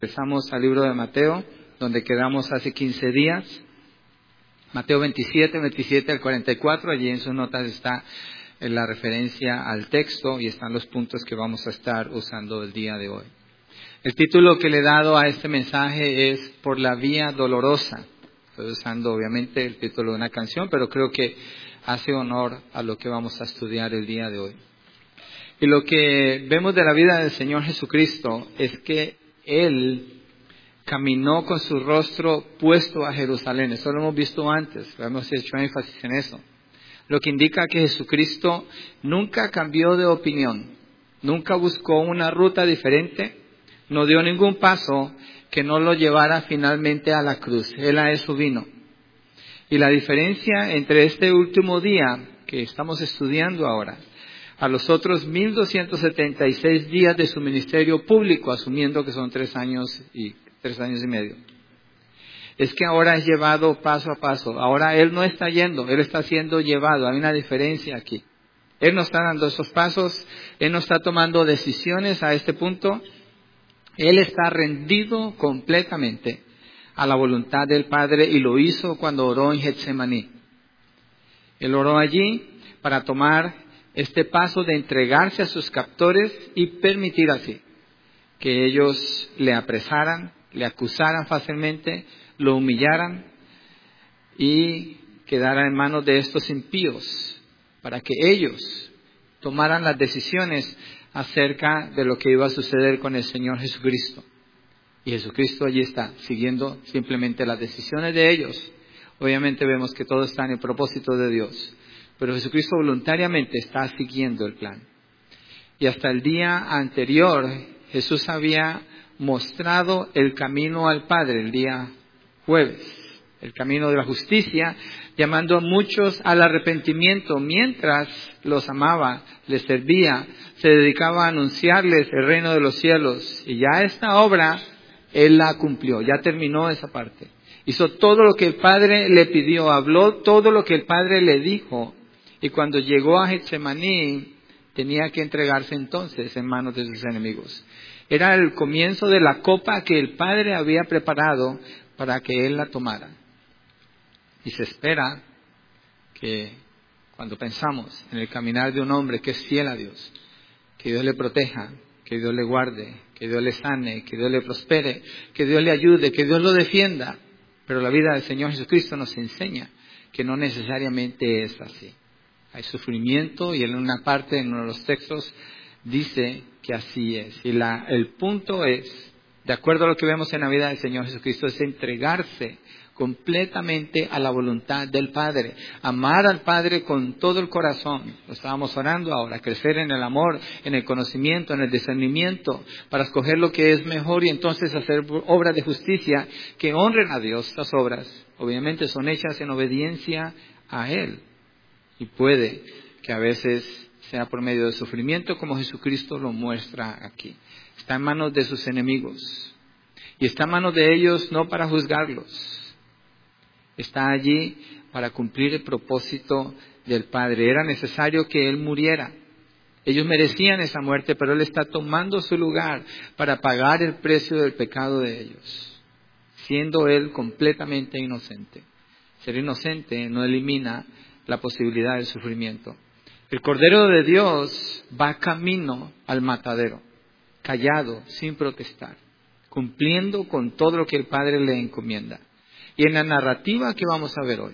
Empezamos al libro de Mateo, donde quedamos hace 15 días. Mateo 27 al 44, allí en sus notas está la referencia al texto y están los puntos que vamos a estar usando el día de hoy. El título que le he dado a este mensaje es Por la vía dolorosa. Estoy usando obviamente el título de una canción, pero creo que hace honor a lo que vamos a estudiar el día de hoy. Y lo que vemos de la vida del Señor Jesucristo es que Él caminó con su rostro puesto a Jerusalén. Eso lo hemos visto antes, lo hemos hecho énfasis en eso. Lo que indica que Jesucristo nunca cambió de opinión, nunca buscó una ruta diferente, no dio ningún paso que no lo llevara finalmente a la cruz. Él a eso vino. Y la diferencia entre este último día que estamos estudiando ahora, a los otros 1276 días de su ministerio público, asumiendo que son 3 años y medio, es que ahora es llevado paso a paso. Ahora Él no está yendo, Él está siendo llevado. Hay una diferencia aquí. Él no está dando esos pasos, Él no está tomando decisiones a este punto. Él está rendido completamente a la voluntad del Padre y lo hizo cuando oró en Getsemaní. Él oró allí para tomar este paso de entregarse a sus captores y permitir así que ellos le apresaran, le acusaran fácilmente, lo humillaran y quedara en manos de estos impíos para que ellos tomaran las decisiones acerca de lo que iba a suceder con el Señor Jesucristo. Y Jesucristo allí está, siguiendo simplemente las decisiones de ellos. Obviamente vemos que todo está en el propósito de Dios, pero Jesucristo voluntariamente está siguiendo el plan. Y hasta el día anterior, Jesús había mostrado el camino al Padre, el día jueves, el camino de la justicia, llamando a muchos al arrepentimiento. Mientras los amaba, les servía, se dedicaba a anunciarles el reino de los cielos. Y ya esta obra, Él la cumplió, ya terminó esa parte. Hizo todo lo que el Padre le pidió, habló todo lo que el Padre le dijo. Y cuando llegó a Getsemaní, tenía que entregarse entonces en manos de sus enemigos. Era el comienzo de la copa que el Padre había preparado para que Él la tomara. Y se espera que cuando pensamos en el caminar de un hombre que es fiel a Dios, que Dios le proteja, que Dios le guarde, que Dios le sane, que Dios le prospere, que Dios le ayude, que Dios lo defienda. Pero la vida del Señor Jesucristo nos enseña que no necesariamente es así. Hay sufrimiento y en una parte, en uno de los textos, dice que así es. Y el punto es, de acuerdo a lo que vemos en la vida del Señor Jesucristo, es entregarse completamente a la voluntad del Padre. Amar al Padre con todo el corazón. Lo estábamos orando ahora. Crecer en el amor, en el conocimiento, en el discernimiento, para escoger lo que es mejor y entonces hacer obras de justicia que honren a Dios. Estas obras, obviamente, son hechas en obediencia a Él. Y puede que a veces sea por medio de sufrimiento, como Jesucristo lo muestra aquí. Está en manos de sus enemigos. Y está en manos de ellos no para juzgarlos. Está allí para cumplir el propósito del Padre. Era necesario que Él muriera. Ellos merecían esa muerte, pero Él está tomando su lugar para pagar el precio del pecado de ellos, siendo Él completamente inocente. Ser inocente no elimina la posibilidad del sufrimiento. El Cordero de Dios va camino al matadero, callado, sin protestar, cumpliendo con todo lo que el Padre le encomienda. Y en la narrativa que vamos a ver hoy,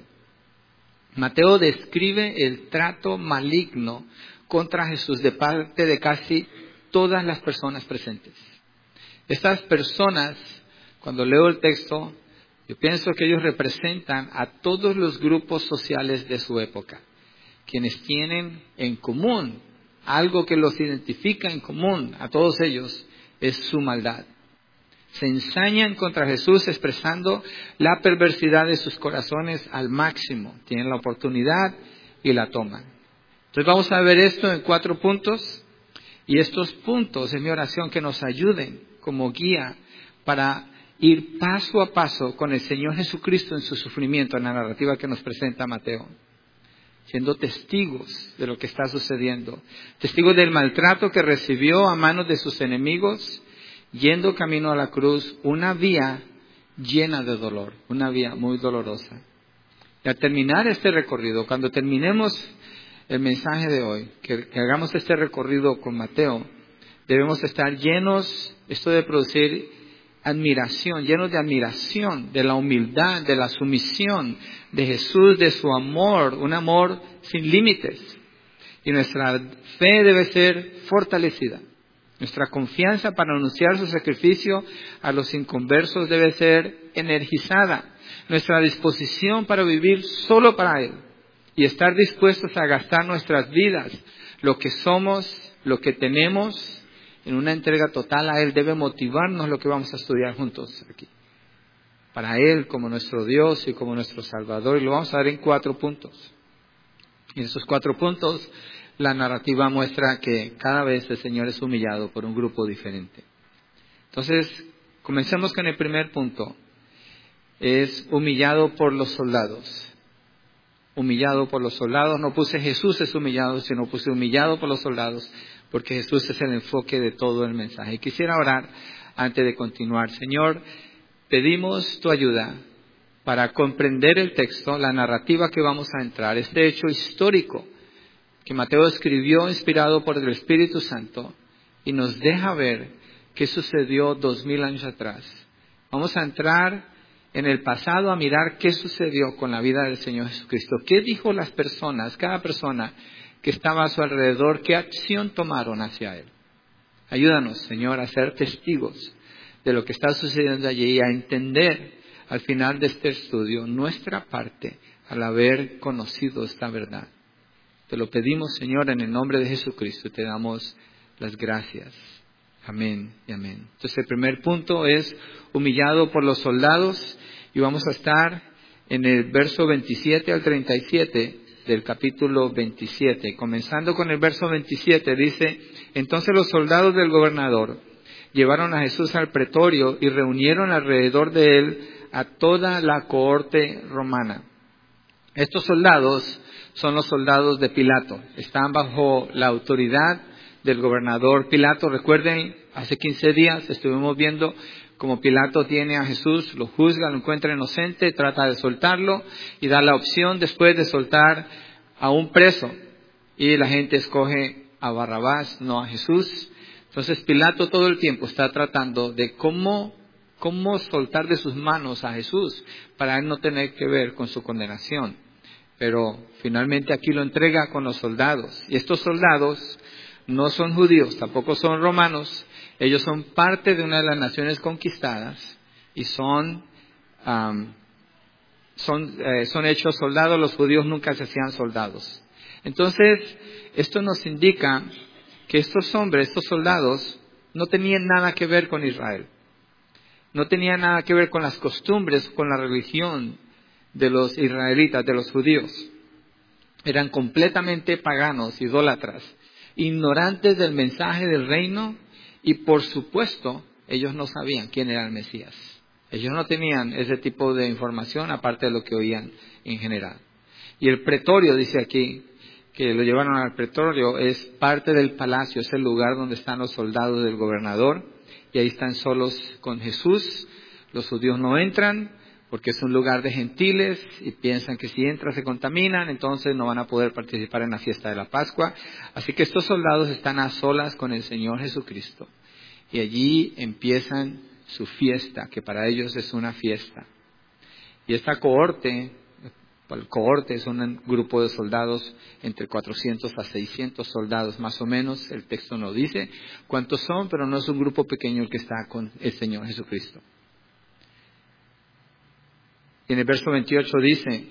Mateo describe el trato maligno contra Jesús de parte de casi todas las personas presentes. Estas personas, cuando leo el texto, yo pienso que ellos representan a todos los grupos sociales de su época, quienes tienen en común algo que los identifica en común a todos ellos, es su maldad. Se ensañan contra Jesús expresando la perversidad de sus corazones al máximo. Tienen la oportunidad y la toman. Entonces vamos a ver esto en 4 puntos. Y estos puntos es mi oración que nos ayuden como guía para ir paso a paso con el Señor Jesucristo en su sufrimiento, en la narrativa que nos presenta Mateo. Siendo testigos de lo que está sucediendo. Testigos del maltrato que recibió a manos de sus enemigos yendo camino a la cruz, una vía llena de dolor, una vía muy dolorosa. Y al terminar este recorrido, cuando terminemos el mensaje de hoy, que hagamos este recorrido con Mateo, debemos estar llenos, esto de producir admiración, llenos de admiración, de la humildad, de la sumisión de Jesús, de su amor, un amor sin límites. Y nuestra fe debe ser fortalecida. Nuestra confianza para anunciar su sacrificio a los inconversos debe ser energizada. Nuestra disposición para vivir solo para Él y estar dispuestos a gastar nuestras vidas, lo que somos, lo que tenemos, en una entrega total a Él, debe motivarnos lo que vamos a estudiar juntos aquí. Para Él como nuestro Dios y como nuestro Salvador. Y lo vamos a ver en 4 puntos. Y en esos 4 puntos, la narrativa muestra que cada vez el Señor es humillado por un grupo diferente. Entonces, comencemos con el primer punto. Es humillado por los soldados. Humillado por los soldados. No puse Jesús es humillado, sino puse humillado por los soldados, porque Jesús es el enfoque de todo el mensaje. Y quisiera orar antes de continuar. Señor, pedimos tu ayuda para comprender el texto, la narrativa que vamos a entrar, este hecho histórico que Mateo escribió inspirado por el Espíritu Santo y nos deja ver qué sucedió 2000 años atrás. Vamos a entrar en el pasado a mirar qué sucedió con la vida del Señor Jesucristo. ¿Qué dijo las personas, cada persona que estaba a su alrededor? ¿Qué acción tomaron hacia Él? Ayúdanos, Señor, a ser testigos de lo que está sucediendo allí y a entender al final de este estudio nuestra parte al haber conocido esta verdad. Te lo pedimos, Señor, en el nombre de Jesucristo. Te damos las gracias. Amén y amén. Entonces, el primer punto es humillado por los soldados. Y vamos a estar en el verso 27 al 37 del capítulo 27. Comenzando con el verso 27, dice: Entonces los soldados del gobernador llevaron a Jesús al pretorio y reunieron alrededor de él a toda la cohorte romana. Estos soldados son los soldados de Pilato. Están bajo la autoridad del gobernador Pilato. Recuerden, hace 15 días estuvimos viendo cómo Pilato tiene a Jesús, lo juzga, lo encuentra inocente, trata de soltarlo y da la opción después de soltar a un preso. Y la gente escoge a Barrabás, no a Jesús. Entonces Pilato todo el tiempo está tratando de cómo soltar de sus manos a Jesús para él no tener que ver con su condenación. Pero finalmente aquí lo entrega con los soldados. Y estos soldados no son judíos, tampoco son romanos. Ellos son parte de una de las naciones conquistadas y son hechos soldados. Los judíos nunca se hacían soldados. Entonces, esto nos indica que estos hombres, estos soldados, no tenían nada que ver con Israel. No tenían nada que ver con las costumbres, con la religión de los israelitas, de los judíos. Eran completamente paganos, idólatras, ignorantes del mensaje del reino y por supuesto ellos no sabían quién era el Mesías. Ellos no tenían ese tipo de información aparte de lo que oían en general. Y el pretorio, dice aquí, que lo llevaron al pretorio, es parte del palacio, es el lugar donde están los soldados del gobernador y ahí están solos con Jesús. Los judíos no entran porque es un lugar de gentiles y piensan que si entran se contaminan, entonces no van a poder participar en la fiesta de la Pascua. Así que estos soldados están a solas con el Señor Jesucristo y allí empiezan su fiesta, que para ellos es una fiesta. Y esta cohorte es un grupo de soldados, entre 400 a 600 soldados más o menos. El texto no dice cuántos son, pero no es un grupo pequeño el que está con el Señor Jesucristo. Y en el verso 28 dice: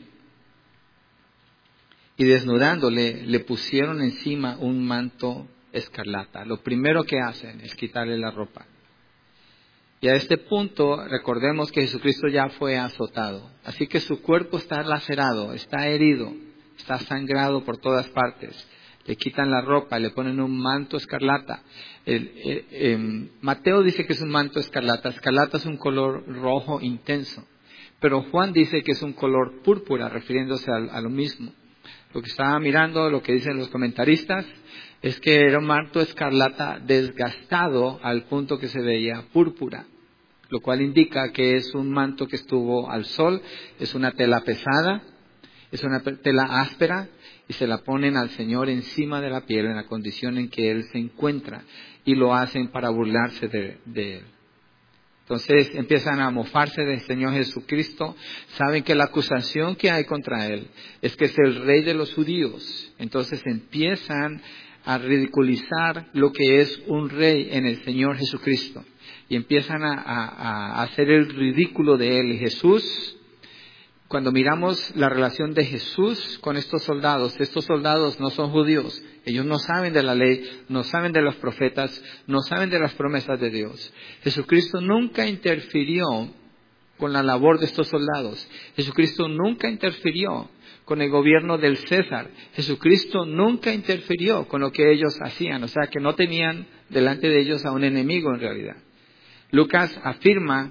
y desnudándole, le pusieron encima un manto escarlata. Lo primero que hacen es quitarle la ropa. Y a este punto, recordemos que Jesucristo ya fue azotado. Así que su cuerpo está lacerado, está herido, está sangrado por todas partes. Le quitan la ropa, le ponen un manto escarlata. Mateo dice que es un manto escarlata. Escarlata es un color rojo intenso. Pero Juan dice que es un color púrpura, refiriéndose a lo mismo. Lo que estaba mirando, lo que dicen los comentaristas, es que era un manto escarlata desgastado al punto que se veía púrpura, lo cual indica que es un manto que estuvo al sol, es una tela pesada, es una tela áspera, y se la ponen al Señor encima de la piel en la condición en que Él se encuentra, y lo hacen para burlarse de Él. Entonces empiezan a mofarse del Señor Jesucristo. Saben que la acusación que hay contra Él es que es el Rey de los judíos. Entonces empiezan a ridiculizar lo que es un rey en el Señor Jesucristo. Y empiezan a hacer el ridículo de Él. Y Jesús, cuando miramos la relación de Jesús con estos soldados no son judíos. Ellos no saben de la ley, no saben de los profetas, no saben de las promesas de Dios. Jesucristo nunca interfirió con la labor de estos soldados. Jesucristo nunca interfirió con el gobierno del César. Jesucristo nunca interfirió con lo que ellos hacían. O sea que no tenían delante de ellos a un enemigo en realidad. Lucas afirma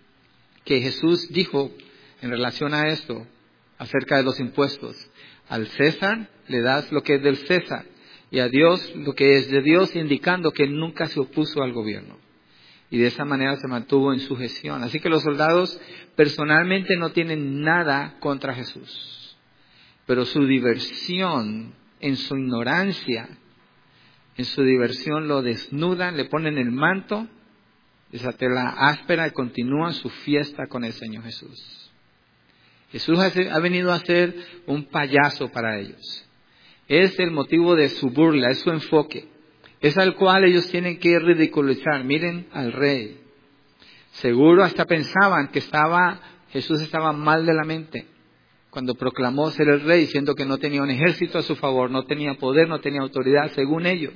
que Jesús dijo en relación a esto, acerca de los impuestos: al César le das lo que es del César, y a Dios lo que es de Dios, indicando que nunca se opuso al gobierno. Y de esa manera se mantuvo en sujeción. Así que los soldados personalmente no tienen nada contra Jesús. Pero su diversión, en su ignorancia, en su diversión lo desnudan, le ponen el manto, esa tela áspera, y continúan su fiesta con el Señor Jesús. Jesús ha venido a ser un payaso para ellos. Es el motivo de su burla, es su enfoque. Es al cual ellos tienen que ridiculizar. Miren al rey. Seguro hasta pensaban que Jesús estaba mal de la mente cuando proclamó ser el rey, siendo que no tenía un ejército a su favor, no tenía poder, no tenía autoridad, según ellos.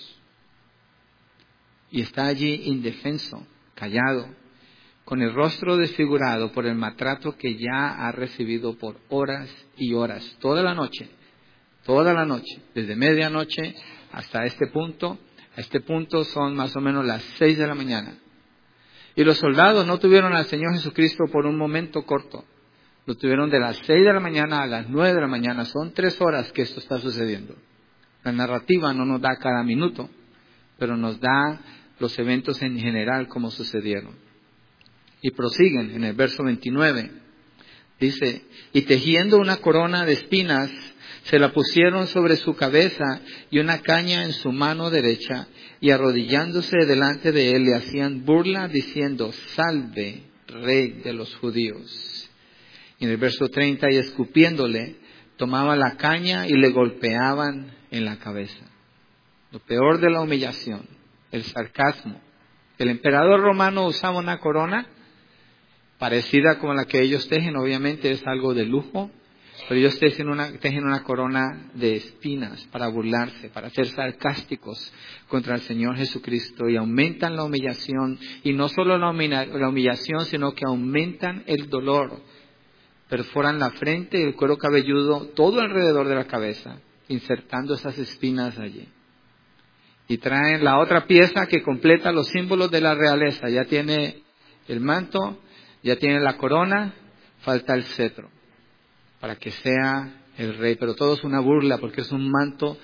Y está allí indefenso, callado, con el rostro desfigurado por el maltrato que ya ha recibido por horas y horas, toda la noche, desde medianoche hasta este punto. A este punto son más o menos las 6 de la mañana. Y los soldados no tuvieron al Señor Jesucristo por un momento corto. Lo tuvieron de las 6 de la mañana a las 9 de la mañana. Son 3 horas que esto está sucediendo. La narrativa no nos da cada minuto, pero nos da los eventos en general como sucedieron. Y prosiguen en el verso 29. Dice: y tejiendo una corona de espinas, se la pusieron sobre su cabeza y una caña en su mano derecha, y arrodillándose delante de él le hacían burla, diciendo: salve, Rey de los judíos. Y en el verso 30, y escupiéndole, tomaban la caña y le golpeaban en la cabeza. Lo peor de la humillación, el sarcasmo. El emperador romano usaba una corona parecida como la que ellos tejen, obviamente es algo de lujo, pero ellos tejen una corona de espinas para burlarse, para ser sarcásticos contra el Señor Jesucristo, y aumentan la humillación, y no solo la humillación, sino que aumentan el dolor. Perforan la frente y el cuero cabelludo todo alrededor de la cabeza, insertando esas espinas allí. Y traen la otra pieza que completa los símbolos de la realeza. Ya tiene el manto, ya tiene la corona, falta el cetro para que sea el rey. Pero todo es una burla porque es un manto,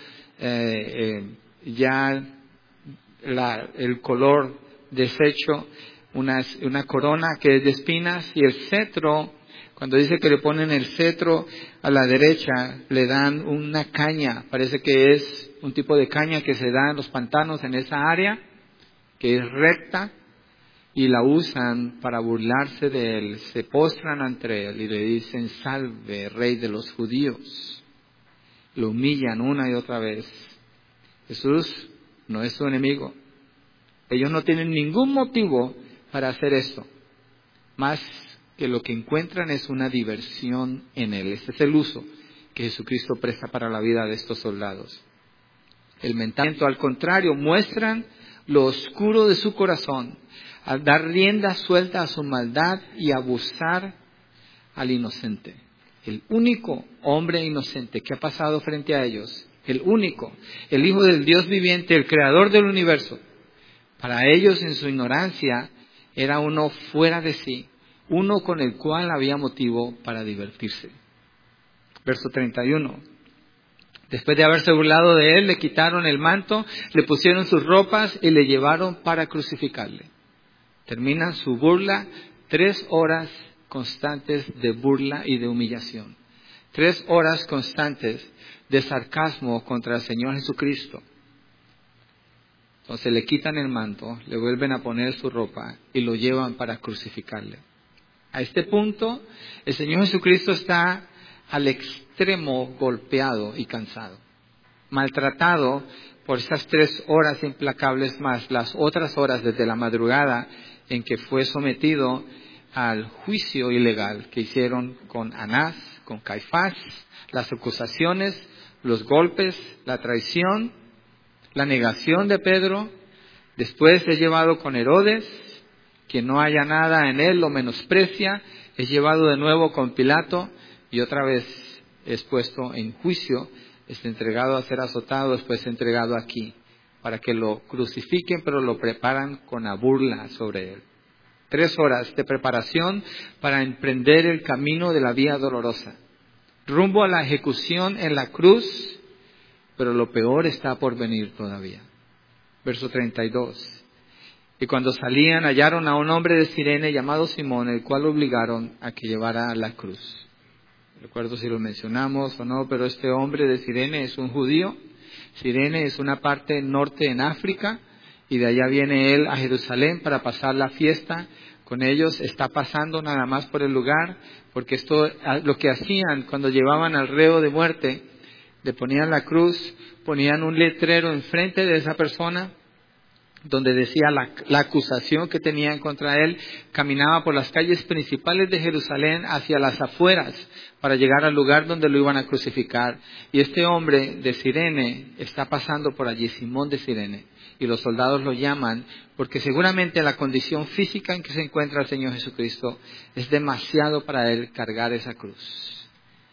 ya el color deshecho, una corona que es de espinas, y el cetro, cuando dice que le ponen el cetro a la derecha, le dan una caña, parece que es un tipo de caña que se da en los pantanos en esa área, que es recta, y la usan para burlarse de él. Se postran ante él y le dicen: salve, Rey de los judíos. Lo humillan una y otra vez. Jesús no es su enemigo. Ellos no tienen ningún motivo para hacer esto, más que lo que encuentran es una diversión en él. Este es el uso que Jesucristo presta para la vida de estos soldados. El mentamiento, al contrario, muestran lo oscuro de su corazón, al dar rienda suelta a su maldad y abusar al inocente. El único hombre inocente que ha pasado frente a ellos, el único, el Hijo del Dios viviente, el Creador del universo, para ellos en su ignorancia era uno fuera de sí, uno con el cual había motivo para divertirse. Verso 31. Después de haberse burlado de él, le quitaron el manto, le pusieron sus ropas y le llevaron para crucificarle. Termina su burla, 3 horas constantes de burla y de humillación. 3 horas constantes de sarcasmo contra el Señor Jesucristo. Entonces le quitan el manto, le vuelven a poner su ropa y lo llevan para crucificarle. A este punto, el Señor Jesucristo está al extremo golpeado y cansado, maltratado por esas 3 horas implacables más las otras horas desde la madrugada en que fue sometido al juicio ilegal que hicieron con Anás, con Caifás, las acusaciones, los golpes, la traición, la negación de Pedro. Después es llevado con Herodes, quien no haya nada en él, lo menosprecia. Es llevado de nuevo con Pilato y otra vez es puesto en juicio. Es entregado a ser azotado, después entregado aquí, para que lo crucifiquen, pero lo preparan con la burla sobre él. 3 horas de preparación para emprender el camino de la vía dolorosa, rumbo a la ejecución en la cruz, pero lo peor está por venir todavía. Verso 32. Y cuando salían, hallaron a un hombre de Cirene llamado Simón, el cual obligaron a que llevara la cruz. No recuerdo si lo mencionamos o no, pero este hombre de Cirene es un judío. Cirene es una parte norte en África, y de allá viene él a Jerusalén para pasar la fiesta con ellos. Está pasando nada más por el lugar, porque esto lo que hacían cuando llevaban al reo de muerte, le ponían la cruz, ponían un letrero enfrente de esa persona donde decía la acusación que tenían contra él. Caminaba por las calles principales de Jerusalén hacia las afueras para llegar al lugar donde lo iban a crucificar. Y este hombre de Cirene está pasando por allí, Simón de Cirene, y los soldados lo llaman porque seguramente la condición física en que se encuentra el Señor Jesucristo es demasiado para él cargar esa cruz.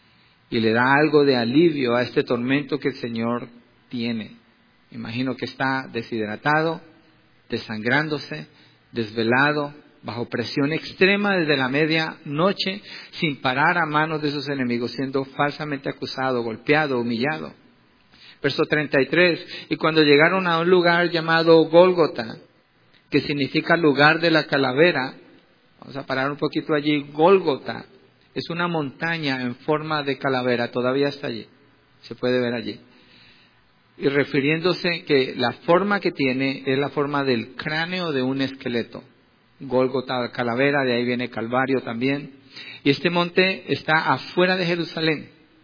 Y le da algo de alivio a este tormento que el Señor tiene. Imagino que está deshidratado, desangrándose, desvelado, bajo presión extrema desde la medianoche, sin parar a manos de sus enemigos, siendo falsamente acusado, golpeado, humillado. Verso 33, y cuando llegaron a un lugar llamado Gólgota, que significa lugar de la calavera, vamos a parar un poquito allí. Gólgota es una montaña en forma de calavera, todavía está allí, se puede ver allí. Y refiriéndose que la forma que tiene es la forma del cráneo de un esqueleto. Gólgota, calavera, de ahí viene Calvario también. Y este monte está afuera de Jerusalén.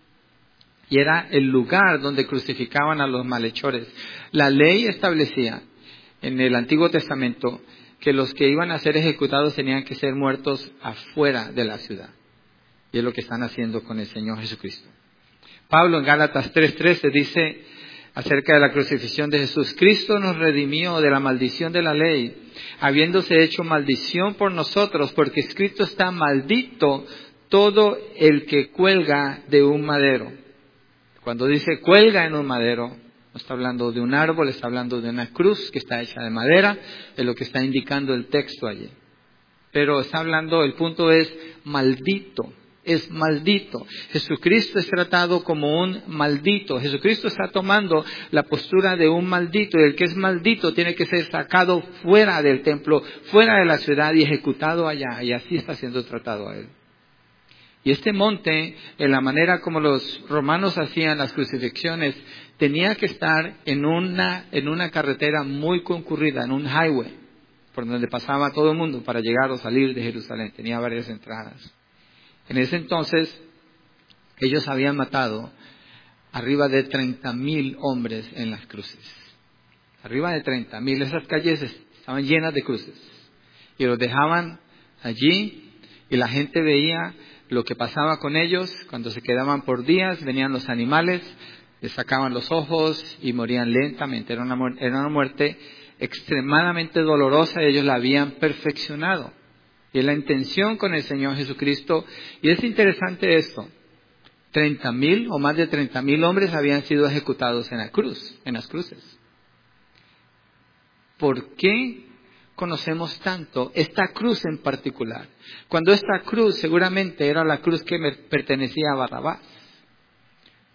Y era el lugar donde crucificaban a los malhechores. La ley establecía en el Antiguo Testamento que los que iban a ser ejecutados tenían que ser muertos afuera de la ciudad. Y es lo que están haciendo con el Señor Jesucristo. Pablo en Gálatas 3:13 dice acerca de la crucifixión de Jesús: Cristo nos redimió de la maldición de la ley, habiéndose hecho maldición por nosotros, porque escrito está: maldito todo el que cuelga de un madero. Cuando dice cuelga en un madero, no está hablando de un árbol, está hablando de una cruz que está hecha de madera, es lo que está indicando el texto allí. Pero está hablando, el punto es maldito. Es maldito. Jesucristo es tratado como un maldito. Jesucristo está tomando la postura de un maldito, y el que es maldito tiene que ser sacado fuera del templo, fuera de la ciudad y ejecutado allá. Y así está siendo tratado a él. Y este monte, en la manera como los romanos hacían las crucifixiones, tenía que estar en una carretera muy concurrida, en un highway, por donde pasaba todo el mundo para llegar o salir de Jerusalén. Tenía varias entradas. En ese entonces, ellos habían matado arriba de 30,000 hombres en las cruces. Arriba de 30,000. Esas calles estaban llenas de cruces. Y los dejaban allí, y la gente veía lo que pasaba con ellos. Cuando se quedaban por días, venían los animales, les sacaban los ojos y morían lentamente. Era una muerte extremadamente dolorosa, y ellos la habían perfeccionado. Y es la intención con el Señor Jesucristo. Y es interesante esto: 30,000 o más de 30,000 hombres habían sido ejecutados en la cruz, en las cruces. ¿Por qué conocemos tanto esta cruz en particular? Cuando esta cruz seguramente era la cruz que pertenecía a Barrabás.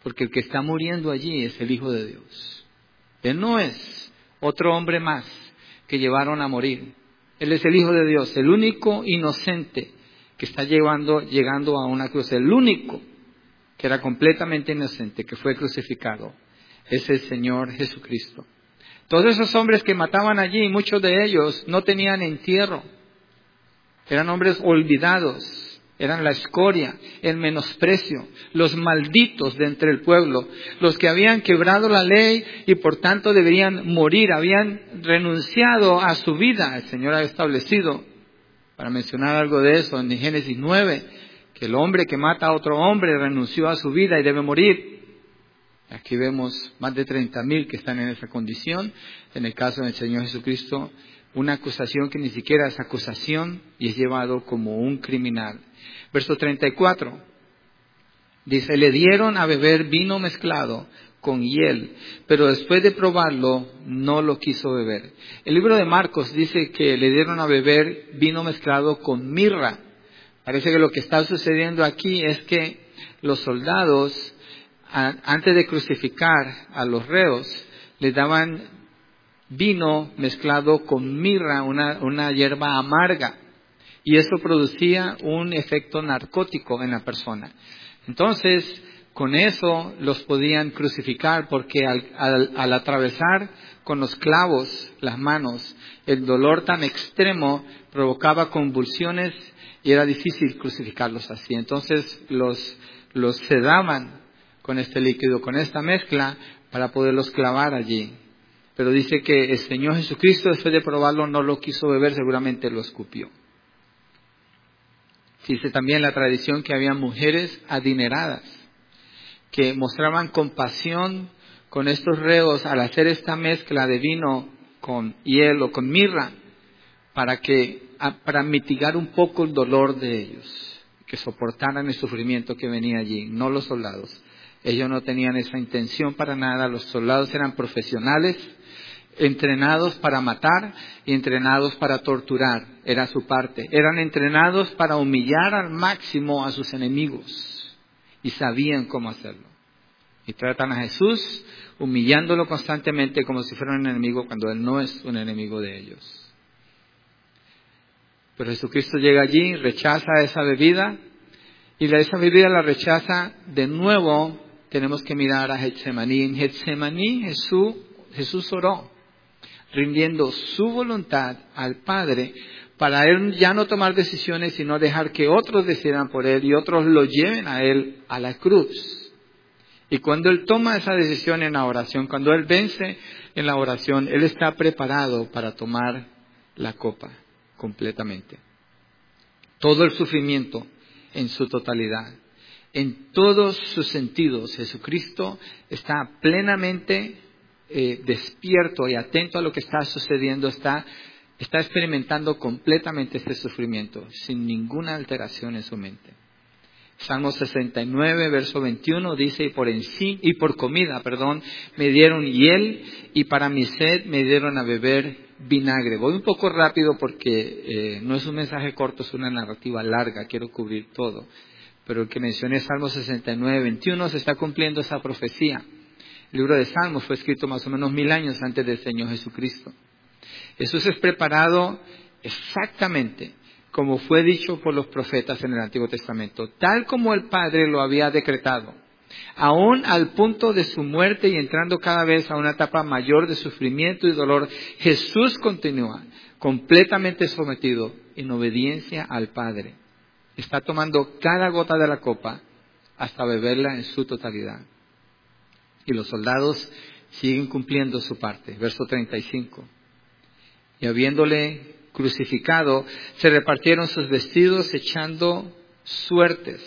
porque el que está muriendo allí es el Hijo de Dios. Él no es otro hombre más que llevaron a morir. Él es el Hijo de Dios, el único inocente que está llegando a una cruz, el único que era completamente inocente, que fue crucificado, es el Señor Jesucristo. Todos esos hombres que mataban allí, muchos de ellos no tenían entierro. Eran hombres olvidados, eran la escoria, el menosprecio, los malditos de entre el pueblo, los que habían quebrado la ley y por tanto deberían morir, habían renunciado a su vida. El Señor ha establecido, para mencionar algo de eso, en Génesis 9, que el hombre que mata a otro hombre renunció a su vida y debe morir. Aquí vemos más de 30,000 que están en esa condición. En el caso del Señor Jesucristo, una acusación que ni siquiera es acusación y es llevado como un criminal. Verso 34. Dice, le dieron a beber vino mezclado con hiel, pero después de probarlo no lo quiso beber. El libro de Marcos dice que le dieron a beber vino mezclado con mirra. Parece que lo que está sucediendo aquí es que los soldados, antes de crucificar a los reos, les daban vino mezclado con mirra, una hierba amarga, y eso producía un efecto narcótico en la persona. Entonces, con eso los podían crucificar, porque al atravesar con los clavos las manos, el dolor tan extremo provocaba convulsiones y era difícil crucificarlos así. Entonces los sedaban con este líquido, con esta mezcla, para poderlos clavar allí. Pero dice que el Señor Jesucristo, después de probarlo, no lo quiso beber, seguramente lo escupió. Dice también la tradición que había mujeres adineradas que mostraban compasión con estos reos al hacer esta mezcla de vino con hielo, con mirra, para mitigar un poco el dolor de ellos, que soportaran el sufrimiento que venía allí, no los soldados. Ellos no tenían esa intención para nada. Los soldados eran profesionales, entrenados para matar y entrenados para torturar. Era su parte. Eran entrenados para humillar al máximo a sus enemigos y sabían cómo hacerlo. Y tratan a Jesús humillándolo constantemente como si fuera un enemigo, cuando Él no es un enemigo de ellos. Pero Jesucristo llega allí, rechaza esa bebida, y esa bebida la rechaza de nuevo. Tenemos que mirar a Getsemaní. En Getsemaní Jesús oró, rindiendo su voluntad al Padre, para Él ya no tomar decisiones, sino dejar que otros decidan por Él y otros lo lleven a Él a la cruz. Y cuando Él toma esa decisión en la oración, cuando Él vence en la oración, Él está preparado para tomar la copa completamente. Todo el sufrimiento en su totalidad, en todos sus sentidos. Jesucristo está plenamente despierto y atento a lo que está sucediendo, está experimentando completamente este sufrimiento, sin ninguna alteración en su mente. Salmo 69, verso 21 dice, y por comida, me dieron hiel, y para mi sed me dieron a beber vinagre. Voy un poco rápido porque no es un mensaje corto, es una narrativa larga, quiero cubrir todo. Pero el que mencioné, Salmo 69, 21, se está cumpliendo esa profecía. El libro de Salmos fue escrito más o menos 1000 años antes del Señor Jesucristo. Jesús es preparado exactamente como fue dicho por los profetas en el Antiguo Testamento, tal como el Padre lo había decretado. Aún al punto de su muerte y entrando cada vez a una etapa mayor de sufrimiento y dolor, Jesús continúa completamente sometido en obediencia al Padre. Está tomando cada gota de la copa hasta beberla en su totalidad. Y los soldados siguen cumpliendo su parte. Verso 35. Y habiéndole crucificado, se repartieron sus vestidos echando suertes.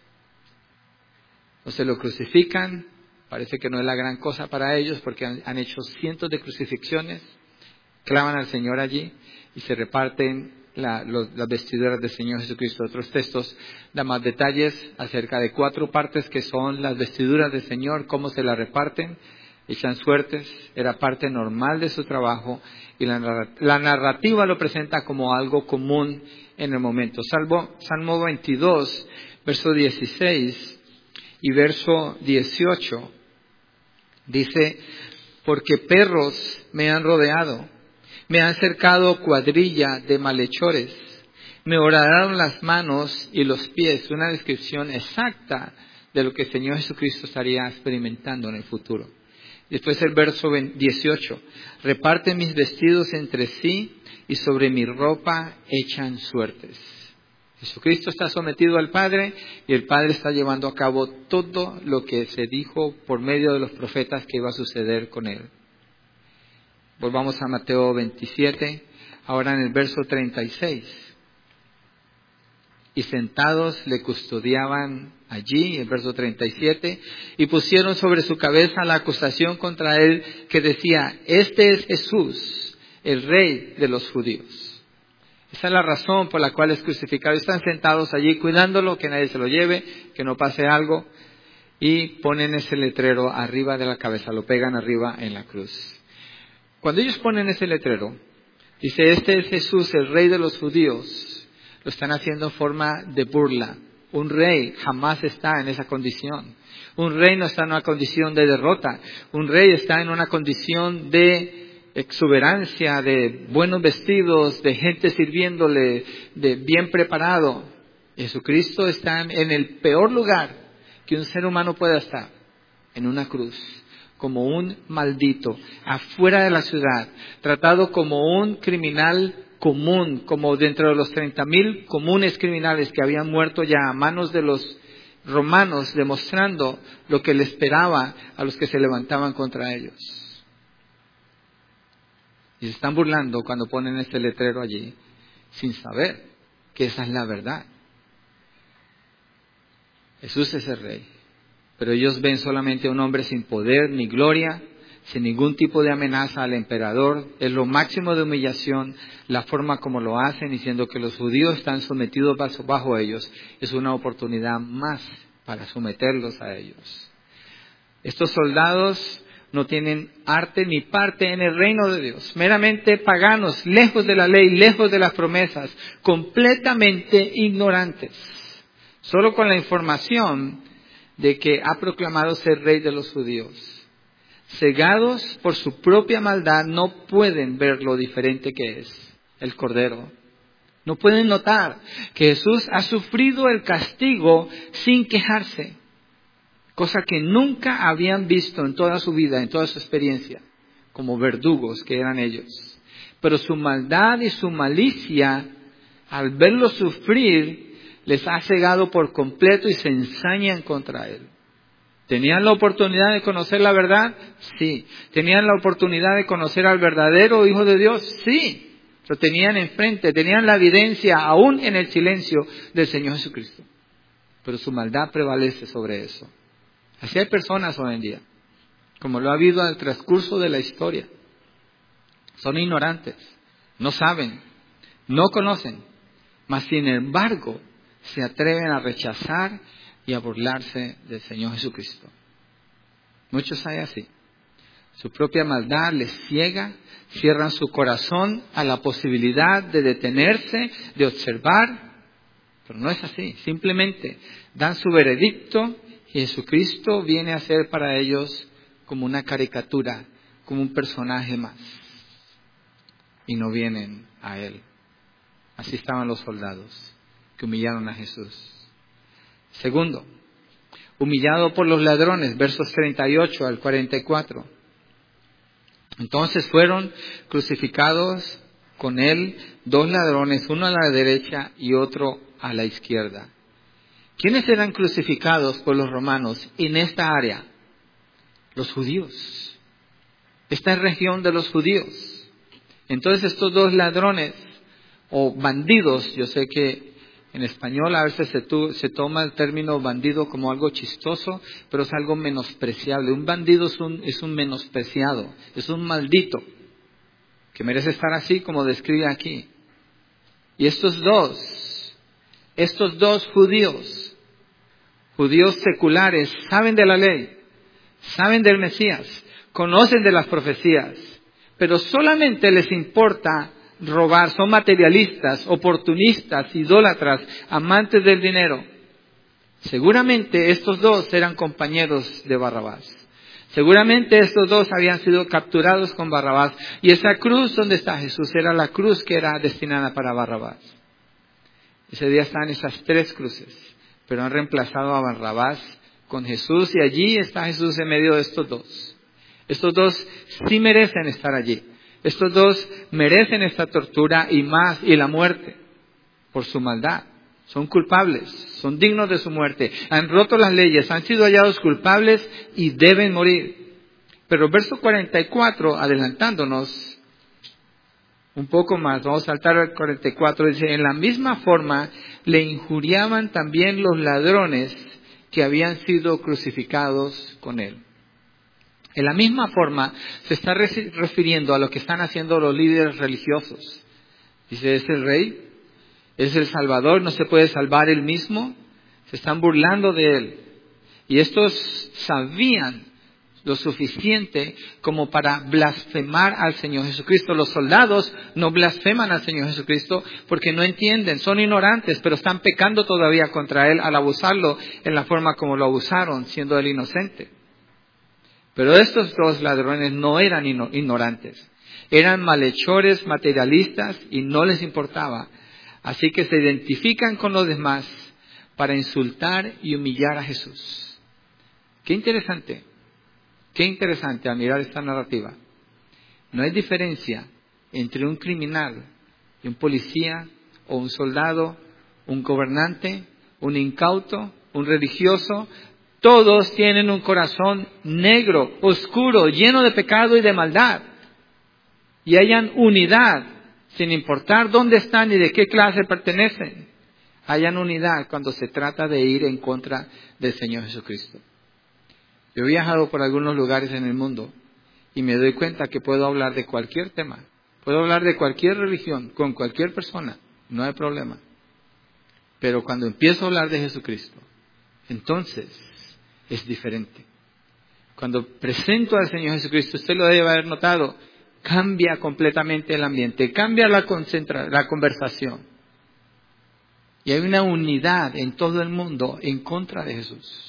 O se lo crucifican, parece que no es la gran cosa para ellos porque han hecho cientos de crucifixiones, clavan al Señor allí y se reparten las vestiduras del Señor Jesucristo. Otros textos dan más detalles acerca de 4 partes que son las vestiduras del Señor, cómo se las reparten. Echan suertes, era parte normal de su trabajo y la narrativa lo presenta como algo común en el momento. Salmo 22, verso 16, y verso 18. Dice, porque perros me han rodeado, me han cercado cuadrilla de malhechores, me horadaron las manos y los pies. Una descripción exacta de lo que el Señor Jesucristo estaría experimentando en el futuro. Después el verso 18, reparten mis vestidos entre sí y sobre mi ropa echan suertes. Jesucristo está sometido al Padre y el Padre está llevando a cabo todo lo que se dijo por medio de los profetas que iba a suceder con él. Volvamos a Mateo 27, ahora en el verso 36. Y sentados le custodiaban allí, el verso 37, y pusieron sobre su cabeza la acusación contra él que decía, este es Jesús, el Rey de los judíos. Esa es la razón por la cual es crucificado. Están sentados allí cuidándolo, que nadie se lo lleve, que no pase algo, y ponen ese letrero arriba de la cabeza, lo pegan arriba en la cruz. Cuando ellos ponen ese letrero, dice, este es Jesús, el Rey de los judíos, lo están haciendo en forma de burla. Un rey jamás está en esa condición. Un rey no está en una condición de derrota. Un rey está en una condición de exuberancia, de buenos vestidos, de gente sirviéndole, de bien preparado. Jesucristo está en el peor lugar que un ser humano pueda estar, en una cruz, como un maldito, afuera de la ciudad, tratado como un criminal común, como dentro de los 30,000 comunes criminales que habían muerto ya a manos de los romanos, demostrando lo que le esperaba a los que se levantaban contra ellos. Y se están burlando cuando ponen este letrero allí, sin saber que esa es la verdad. Jesús es el Rey, pero ellos ven solamente a un hombre sin poder ni gloria, sin ningún tipo de amenaza al emperador. Es lo máximo de humillación, la forma como lo hacen, diciendo que los judíos están sometidos bajo ellos. Es una oportunidad más para someterlos a ellos. Estos soldados no tienen arte ni parte en el reino de Dios, meramente paganos, lejos de la ley, lejos de las promesas, completamente ignorantes, solo con la información de que ha proclamado ser Rey de los judíos. Cegados por su propia maldad, no pueden ver lo diferente que es el Cordero. No pueden notar que Jesús ha sufrido el castigo sin quejarse, cosa que nunca habían visto en toda su vida, en toda su experiencia, como verdugos que eran ellos. Pero su maldad y su malicia, al verlo sufrir, les ha cegado por completo y se ensañan contra él. ¿Tenían la oportunidad de conocer la verdad? Sí. ¿Tenían la oportunidad de conocer al verdadero Hijo de Dios? Sí. Lo tenían enfrente, tenían la evidencia aún en el silencio del Señor Jesucristo. Pero su maldad prevalece sobre eso. Así hay personas hoy en día, como lo ha habido al transcurso de la historia. Son ignorantes, no saben, no conocen, mas sin embargo se atreven a rechazar y a burlarse del Señor Jesucristo. Muchos hay así. Su propia maldad les ciega, cierran su corazón a la posibilidad de detenerse, de observar, pero no es así. Simplemente dan su veredicto y Jesucristo viene a ser para ellos como una caricatura, como un personaje más. Y no vienen a Él. Así estaban los soldados que humillaron a Jesús. Segundo, humillado por los ladrones, versos 38 al 44. Entonces fueron crucificados con Él 2 ladrones, uno a la derecha y otro a la izquierda. ¿Quiénes eran crucificados por los romanos en esta área? Los judíos. Esta región de los judíos. Entonces estos 2 ladrones o bandidos, yo sé que en español a veces se toma el término bandido como algo chistoso, pero es algo menospreciable. Un bandido es un menospreciado, es un maldito, que merece estar así como describe aquí. Y estos dos judíos seculares, saben de la ley, saben del Mesías, conocen de las profecías, pero solamente les importa robar, son materialistas, oportunistas, idólatras, amantes del dinero. Seguramente estos dos eran compañeros de Barrabás. Seguramente estos dos habían sido capturados con Barrabás. Y esa cruz donde está Jesús era la cruz que era destinada para Barrabás. Ese día están esas tres cruces, pero han reemplazado a Barrabás con Jesús, y allí está Jesús en medio de estos dos. Estos dos sí merecen estar allí. Estos dos merecen esta tortura y más, y la muerte, por su maldad. Son culpables, son dignos de su muerte. Han roto las leyes, han sido hallados culpables y deben morir. Pero verso 44, adelantándonos un poco más, vamos a saltar al 44, dice: en la misma forma le injuriaban también los ladrones que habían sido crucificados con él. En la misma forma se está refiriendo a lo que están haciendo los líderes religiosos. Dice: ¿es el rey? ¿Es el Salvador? ¿No se puede salvar él mismo? Se están burlando de él. Y estos sabían lo suficiente como para blasfemar al Señor Jesucristo. Los soldados no blasfeman al Señor Jesucristo porque no entienden, son ignorantes, pero están pecando todavía contra él al abusarlo en la forma como lo abusaron, siendo él inocente. Pero estos dos ladrones no eran ignorantes, eran malhechores, materialistas, y no les importaba. Así que se identifican con los demás para insultar y humillar a Jesús. Qué interesante al mirar esta narrativa. No hay diferencia entre un criminal y un policía o un soldado, un gobernante, un incauto, un religioso. Todos tienen un corazón negro, oscuro, lleno de pecado y de maldad. Y hayan unidad, sin importar dónde están y de qué clase pertenecen. Hayan unidad cuando se trata de ir en contra del Señor Jesucristo. Yo he viajado por algunos lugares en el mundo y me doy cuenta que puedo hablar de cualquier tema. Puedo hablar de cualquier religión, con cualquier persona, no hay problema. Pero cuando empiezo a hablar de Jesucristo, entonces es diferente. Cuando presento al Señor Jesucristo, usted lo debe haber notado, cambia completamente el ambiente, cambia la conversación. Y hay una unidad en todo el mundo en contra de Jesús.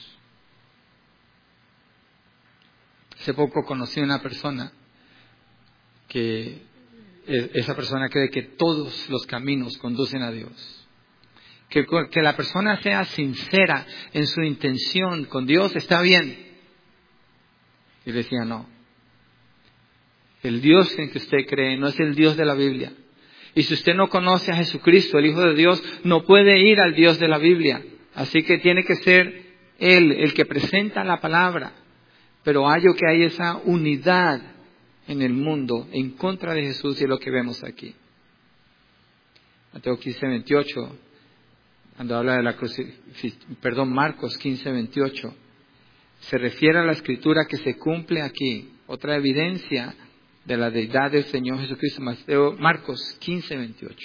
Hace poco conocí a una persona que esa persona cree que todos los caminos conducen a Dios. Que la persona sea sincera en su intención con Dios está bien. Y le decía: no. El Dios en que usted cree no es el Dios de la Biblia. Y si usted no conoce a Jesucristo, el Hijo de Dios, no puede ir al Dios de la Biblia. Así que tiene que ser Él el que presenta la palabra. Pero hallo que hay esa unidad en el mundo en contra de Jesús, y es lo que vemos aquí. Mateo 15:28, cuando habla de Marcos 15:28, se refiere a la escritura que se cumple aquí. Otra evidencia de la deidad del Señor Jesucristo, Marcos 15:28.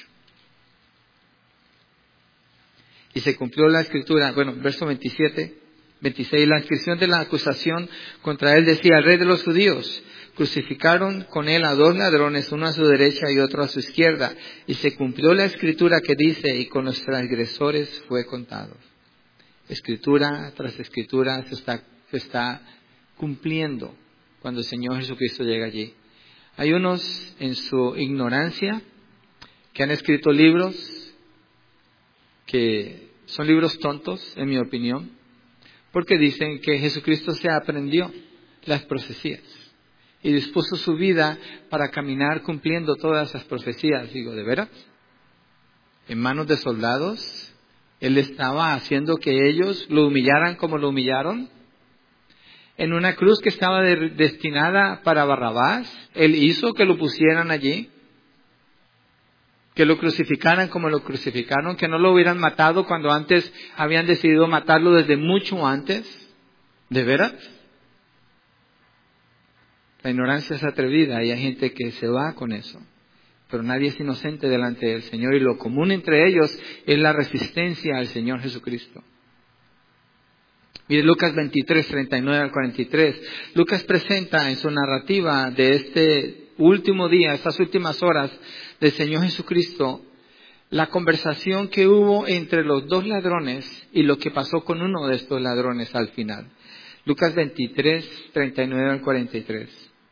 Y se cumplió la escritura, verso 26, la inscripción de la acusación contra él decía: el rey de los judíos. Crucificaron con él a dos ladrones, uno a su derecha y otro a su izquierda. Y se cumplió la escritura que dice: y con los transgresores fue contado. Escritura tras escritura se está cumpliendo cuando el Señor Jesucristo llega allí. Hay unos en su ignorancia que han escrito libros que son libros tontos, en mi opinión, porque dicen que Jesucristo se aprendió las profecías y dispuso su vida para caminar cumpliendo todas esas profecías. Digo, ¿de veras? En manos de soldados, Él estaba haciendo que ellos lo humillaran como lo humillaron. En una cruz que estaba destinada para Barrabás, Él hizo que lo pusieran allí, que lo crucificaran como lo crucificaron, que no lo hubieran matado cuando antes habían decidido matarlo desde mucho antes. ¿De veras? La ignorancia es atrevida y hay gente que se va con eso. Pero nadie es inocente delante del Señor, y lo común entre ellos es la resistencia al Señor Jesucristo. Mire Lucas 23, 39 al 43. Lucas presenta en su narrativa de este último día, estas últimas horas del Señor Jesucristo, la conversación que hubo entre los dos ladrones y lo que pasó con uno de estos ladrones al final. Lucas 23, 39 al 43.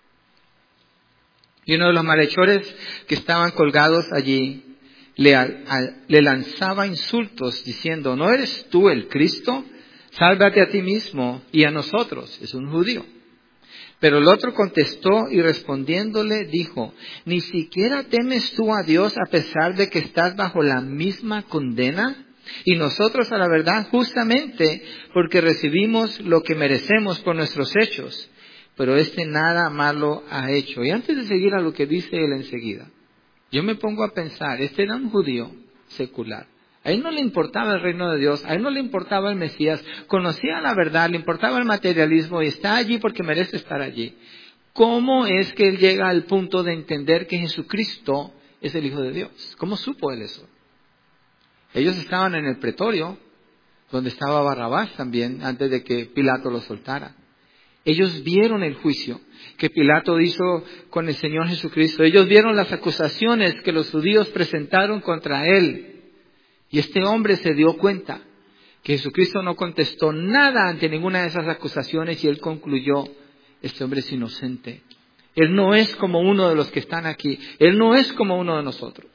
Y uno de los malhechores que estaban colgados allí le lanzaba insultos diciendo: ¿no eres tú el Cristo? Sálvate a ti mismo y a nosotros. Es un judío. Pero el otro contestó y respondiéndole dijo: ¿ni siquiera temes tú a Dios a pesar de que estás bajo la misma condena? Y nosotros a la verdad justamente porque recibimos lo que merecemos por nuestros hechos. Pero nada malo ha hecho. Y antes de seguir a lo que dice él enseguida, yo me pongo a pensar, era un judío secular. A él no le importaba el reino de Dios, a él no le importaba el Mesías, conocía la verdad, le importaba el materialismo y está allí porque merece estar allí. ¿Cómo es que él llega al punto de entender que Jesucristo es el Hijo de Dios? ¿Cómo supo él eso? Ellos estaban en el pretorio, donde estaba Barrabás también, antes de que Pilato lo soltara. Ellos vieron el juicio que Pilato hizo con el Señor Jesucristo. Ellos vieron las acusaciones que los judíos presentaron contra él. Y este hombre se dio cuenta que Jesucristo no contestó nada ante ninguna de esas acusaciones y él concluyó: este hombre es inocente. Él no es como uno de los que están aquí. Él no es como uno de nosotros.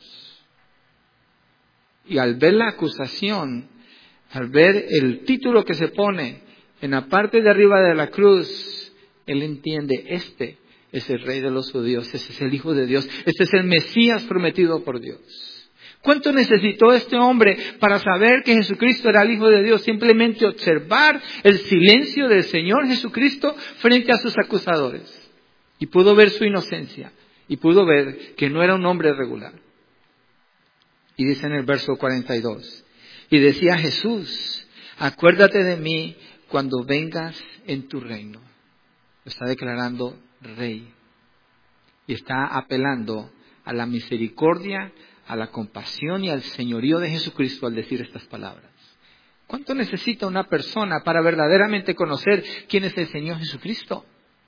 Y al ver la acusación, al ver el título que se pone en la parte de arriba de la cruz, él entiende: este es el Rey de los judíos, este es el Hijo de Dios, este es el Mesías prometido por Dios. ¿Cuánto necesitó este hombre para saber que Jesucristo era el Hijo de Dios? Simplemente observar el silencio del Señor Jesucristo frente a sus acusadores. Y pudo ver su inocencia. Y pudo ver que no era un hombre regular. Y dice en el verso 42. Y decía Jesús: acuérdate de mí cuando vengas en tu reino. Lo está declarando Rey. Y está apelando a la misericordia, a la compasión y al señorío de Jesucristo al decir estas palabras. ¿Cuánto necesita una persona para verdaderamente conocer quién es el Señor Jesucristo?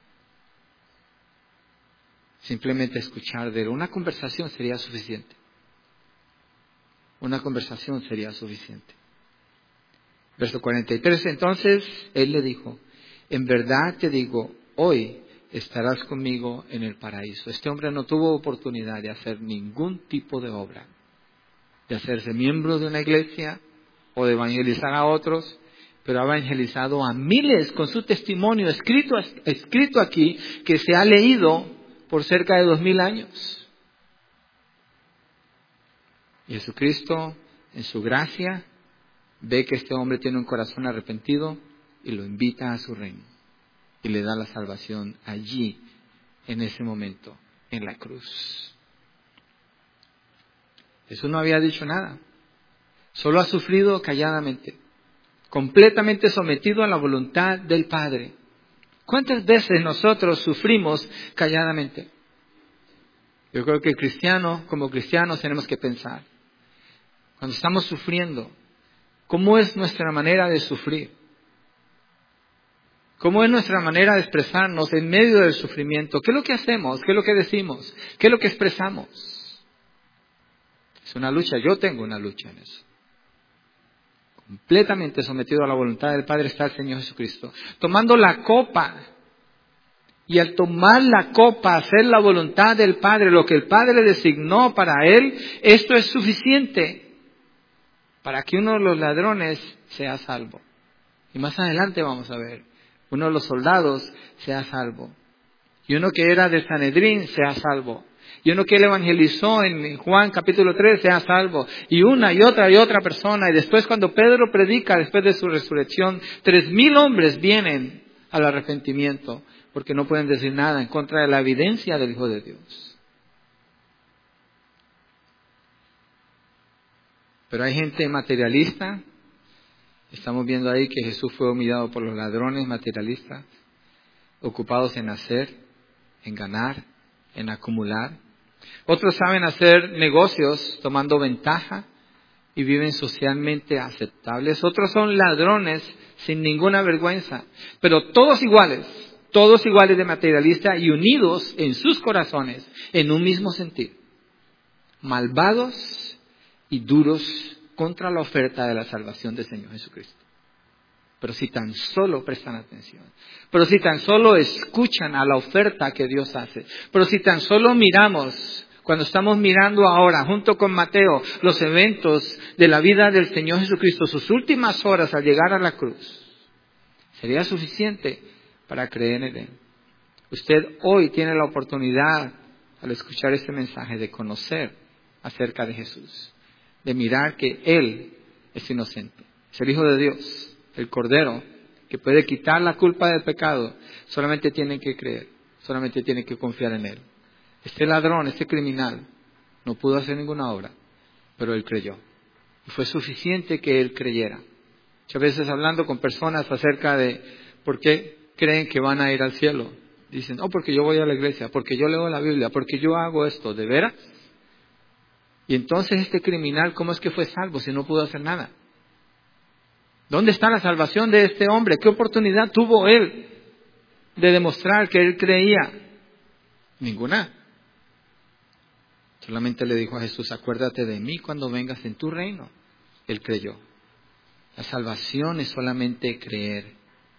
Simplemente escuchar de él. Una conversación sería suficiente. Una conversación sería suficiente. Verso 43, entonces él le dijo: en verdad te digo, hoy estarás conmigo en el paraíso. Este hombre no tuvo oportunidad de hacer ningún tipo de obra, de hacerse miembro de una iglesia o de evangelizar a otros, pero ha evangelizado a miles con su testimonio escrito aquí, que se ha leído por cerca de 2000 años. Y Jesucristo, en su gracia, ve que este hombre tiene un corazón arrepentido y lo invita a su reino. Y le da la salvación allí, en ese momento, en la cruz. Jesús no había dicho nada. Solo ha sufrido calladamente, completamente sometido a la voluntad del Padre. ¿Cuántas veces nosotros sufrimos calladamente? Yo creo que como cristianos tenemos que pensar. Cuando estamos sufriendo, ¿cómo es nuestra manera de sufrir? ¿Cómo es nuestra manera de expresarnos en medio del sufrimiento? ¿Qué es lo que hacemos? ¿Qué es lo que decimos? ¿Qué es lo que expresamos? Es una lucha. Yo tengo una lucha en eso. Completamente sometido a la voluntad del Padre está el Señor Jesucristo. Tomando la copa. Y al tomar la copa, hacer la voluntad del Padre, lo que el Padre le designó para él, esto es suficiente para que uno de los ladrones sea salvo. Y más adelante vamos a ver. Uno de los soldados sea salvo. Y uno que era de Sanedrín sea salvo. Y uno que él evangelizó en Juan capítulo 3 sea salvo. Y una y otra persona. Y después cuando Pedro predica después de su resurrección, 3000 hombres vienen al arrepentimiento. Porque no pueden decir nada en contra de la evidencia del Hijo de Dios. Pero hay gente materialista. Estamos viendo ahí que Jesús fue humillado por los ladrones materialistas, ocupados en hacer, en ganar, en acumular. Otros saben hacer negocios tomando ventaja y viven socialmente aceptables. Otros son ladrones sin ninguna vergüenza, pero todos iguales de materialista y unidos en sus corazones en un mismo sentir. Malvados y duros contra la oferta de la salvación del Señor Jesucristo. Pero si tan solo prestan atención, pero si tan solo escuchan a la oferta que Dios hace, pero si tan solo miramos, cuando estamos mirando ahora, junto con Mateo, los eventos de la vida del Señor Jesucristo, sus últimas horas al llegar a la cruz, sería suficiente para creer en Él. Usted hoy tiene la oportunidad, al escuchar este mensaje, de conocer acerca de Jesús, de mirar que Él es inocente, es el Hijo de Dios, el Cordero, que puede quitar la culpa del pecado. Solamente tiene que creer, solamente tiene que confiar en Él. Este ladrón, este criminal, no pudo hacer ninguna obra, pero él creyó. Y fue suficiente que él creyera. Muchas veces hablando con personas acerca de por qué creen que van a ir al cielo. Dicen, porque yo voy a la iglesia, porque yo leo la Biblia, porque yo hago esto. ¿De veras? Y entonces este criminal, ¿cómo es que fue salvo si no pudo hacer nada? ¿Dónde está la salvación de este hombre? ¿Qué oportunidad tuvo él de demostrar que él creía? Ninguna. Solamente le dijo a Jesús, acuérdate de mí cuando vengas en tu reino. Él creyó. La salvación es solamente creer.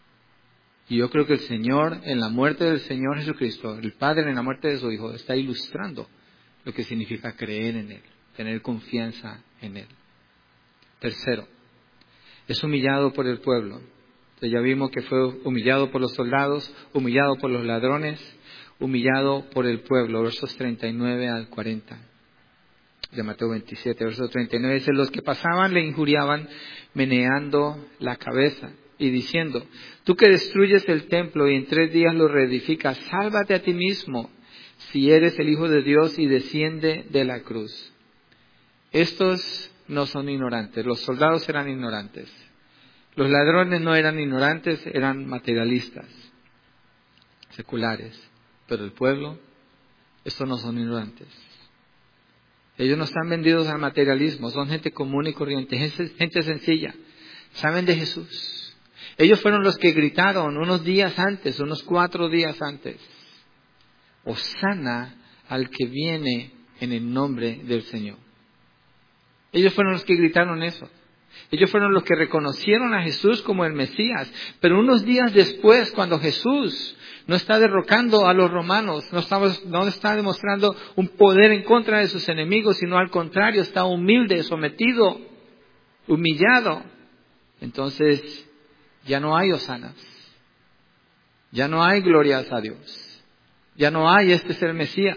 Y yo creo que el Señor, en la muerte del Señor Jesucristo, el Padre en la muerte de su Hijo, está ilustrando lo que significa creer en Él, tener confianza en Él. Tercero, es humillado por el pueblo. Entonces ya vimos que fue humillado por los soldados, humillado por los ladrones, humillado por el pueblo. Versos 39 al 40 de Mateo 27. Verso 39 dice, los que pasaban le injuriaban meneando la cabeza y diciendo, tú que destruyes el templo y en 3 días lo reedificas, sálvate a ti mismo si eres el Hijo de Dios y desciende de la cruz. Estos no son ignorantes, los soldados eran ignorantes. Los ladrones no eran ignorantes, eran materialistas, seculares. Pero el pueblo, estos no son ignorantes. Ellos no están vendidos al materialismo, son gente común y corriente, gente sencilla. Saben de Jesús. Ellos fueron los que gritaron unos días antes, unos 4 días antes, Hosana al que viene en el nombre del Señor. Ellos fueron los que gritaron eso. Ellos fueron los que reconocieron a Jesús como el Mesías. Pero unos días después, cuando Jesús no está derrocando a los romanos, no está demostrando un poder en contra de sus enemigos, sino al contrario, está humilde, sometido, humillado. Entonces, ya no hay hosanas. Ya no hay glorias a Dios. Ya no hay este ser Mesías.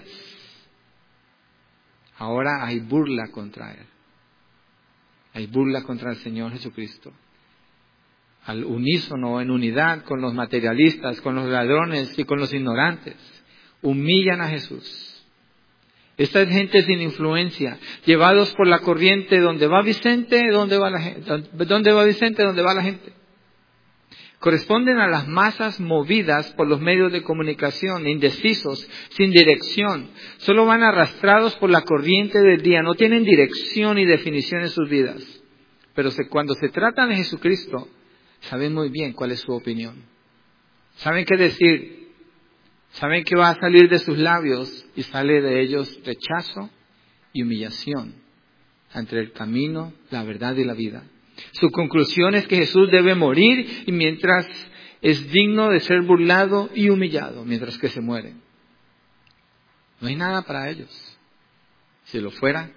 Ahora hay burla contra Él. Hay burla contra el Señor Jesucristo. Al unísono, en unidad con los materialistas, con los ladrones y con los ignorantes. Humillan a Jesús. Esta es gente sin influencia, llevados por la corriente, donde va Vicente, donde va la gente. Donde va Vicente, donde va la gente. Corresponden a las masas movidas por los medios de comunicación, indecisos, sin dirección. Solo van arrastrados por la corriente del día. No tienen dirección y definición en sus vidas. Pero cuando se trata de Jesucristo, saben muy bien cuál es su opinión. Saben qué decir. Saben qué va a salir de sus labios y sale de ellos rechazo y humillación entre el camino, la verdad y la vida. Su conclusión es que Jesús debe morir y mientras es digno de ser burlado y humillado mientras que se muere. No hay nada para ellos. Si lo fuera,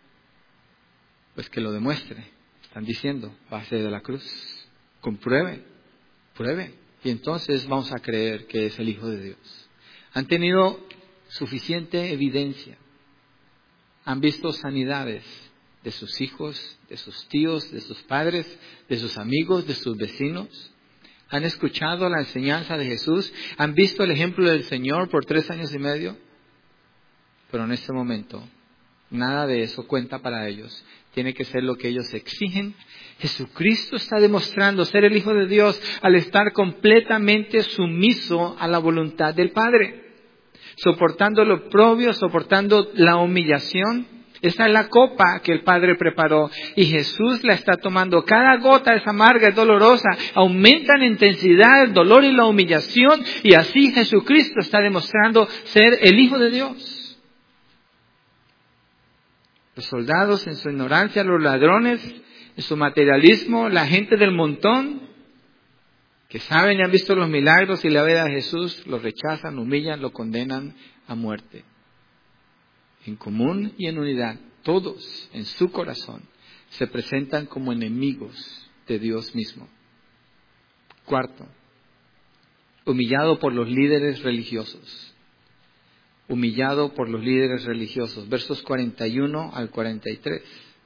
pues que lo demuestre. Están diciendo, pase de la cruz, compruebe, pruebe. Y entonces vamos a creer que es el Hijo de Dios. Han tenido suficiente evidencia. Han visto sanidades de sus hijos, de sus tíos, de sus padres, de sus amigos, de sus vecinos. Han escuchado la enseñanza de Jesús, han visto el ejemplo del Señor por 3 años y medio. Pero en este momento, nada de eso cuenta para ellos. Tiene que ser lo que ellos exigen. Jesucristo está demostrando ser el Hijo de Dios al estar completamente sumiso a la voluntad del Padre. Soportando lo oprobio, soportando la humillación. Esa es la copa que el Padre preparó y Jesús la está tomando. Cada gota es amarga, es dolorosa. Aumenta en intensidad el dolor y la humillación y así Jesucristo está demostrando ser el Hijo de Dios. Los soldados en su ignorancia, los ladrones en su materialismo, la gente del montón que saben y han visto los milagros y la vida de Jesús, lo rechazan, humillan, lo condenan a muerte. En común y en unidad, todos en su corazón se presentan como enemigos de Dios mismo. Cuarto, humillado por los líderes religiosos. Humillado por los líderes religiosos. Versos 41 al 43.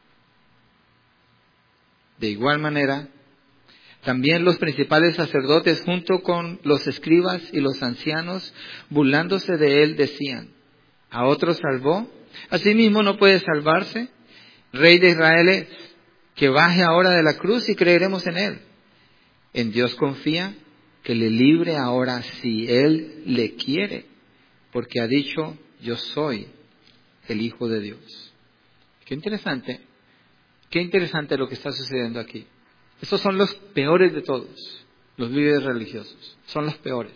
De igual manera, también los principales sacerdotes junto con los escribas y los ancianos, burlándose de él, decían: ¿a otro salvó? ¿Asimismo no puede salvarse? Rey de Israel, que baje ahora de la cruz y creeremos en él. En Dios confía, que le libre ahora si él le quiere, porque ha dicho: yo soy el Hijo de Dios. Qué interesante lo que está sucediendo aquí. Estos son los peores de todos, los líderes religiosos, son los peores.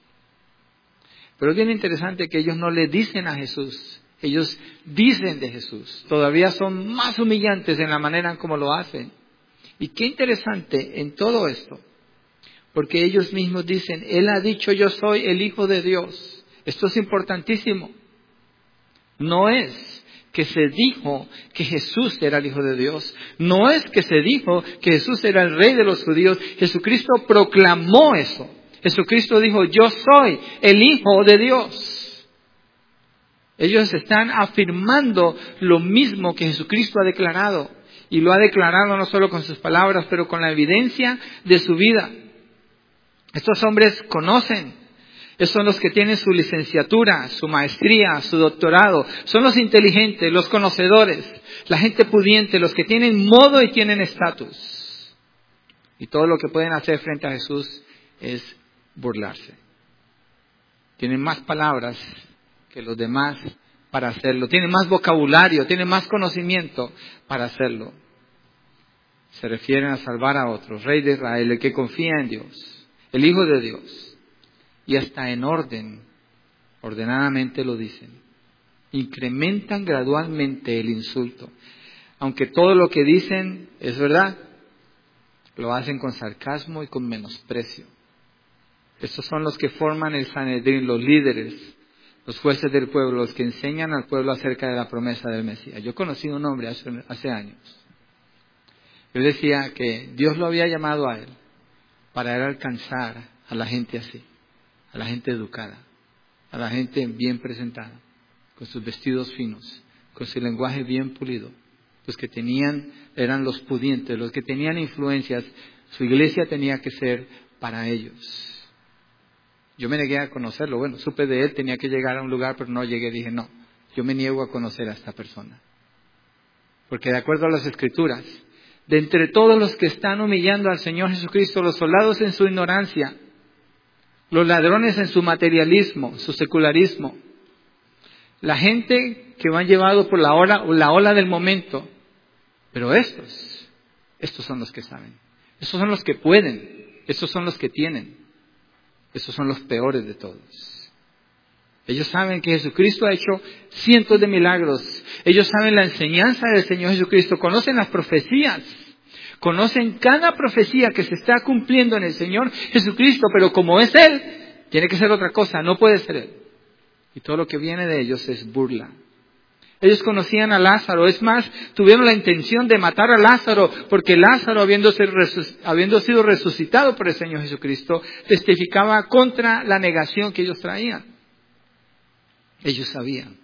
Pero es bien interesante que ellos no le dicen a Jesús, ellos dicen de Jesús. Todavía son más humillantes en la manera en cómo lo hacen. Y qué interesante en todo esto, porque ellos mismos dicen: Él ha dicho: yo soy el Hijo de Dios. Esto es importantísimo. No es que se dijo que Jesús era el Hijo de Dios. No es que se dijo que Jesús era el Rey de los judíos. Jesucristo proclamó eso. Jesucristo dijo: yo soy el Hijo de Dios. Ellos están afirmando lo mismo que Jesucristo ha declarado. Y lo ha declarado no solo con sus palabras, pero con la evidencia de su vida. Estos hombres conocen. Esos son los que tienen su licenciatura, su maestría, su doctorado. Son los inteligentes, los conocedores, la gente pudiente, los que tienen modo y tienen estatus. Y todo lo que pueden hacer frente a Jesús es burlarse. Tienen más palabras que los demás para hacerlo. Tienen más vocabulario, tienen más conocimiento para hacerlo. Se refieren a salvar a otros. Rey de Israel, el que confía en Dios, el Hijo de Dios. Y hasta en ordenadamente lo dicen. Incrementan gradualmente el insulto. Aunque todo lo que dicen es verdad, lo hacen con sarcasmo y con menosprecio. Estos son los que forman el Sanedrín, los líderes, los jueces del pueblo, los que enseñan al pueblo acerca de la promesa del Mesías. Yo conocí un hombre hace años. Él decía que Dios lo había llamado a él para él alcanzar a la gente así. A la gente educada, a la gente bien presentada, con sus vestidos finos, con su lenguaje bien pulido. Los que eran los pudientes, los que tenían influencias. Su iglesia tenía que ser para ellos. Yo me negué a conocerlo. Bueno, supe de él, tenía que llegar a un lugar, pero no llegué. Dije: no, yo me niego a conocer a esta persona. Porque de acuerdo a las Escrituras, de entre todos los que están humillando al Señor Jesucristo, los soldados en su ignorancia, los ladrones en su materialismo, su secularismo, la gente que van llevados por la ola del momento. Pero estos son los que saben. Estos son los que pueden. Estos son los que tienen. Estos son los peores de todos. Ellos saben que Jesucristo ha hecho cientos de milagros. Ellos saben la enseñanza del Señor Jesucristo. Conocen las profecías. Conocen cada profecía que se está cumpliendo en el Señor Jesucristo, pero como es Él, tiene que ser otra cosa, no puede ser Él. Y todo lo que viene de ellos es burla. Ellos conocían a Lázaro, es más, tuvieron la intención de matar a Lázaro, porque Lázaro, habiendo sido resucitado por el Señor Jesucristo, testificaba contra la negación que ellos traían. Ellos sabían.